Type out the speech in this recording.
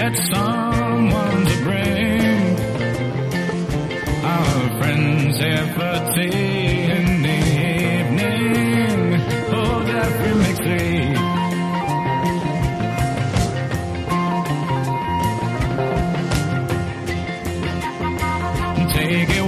get someone to bring our friends here for tea in the evening. Oh, Jeffrey McThree. Take it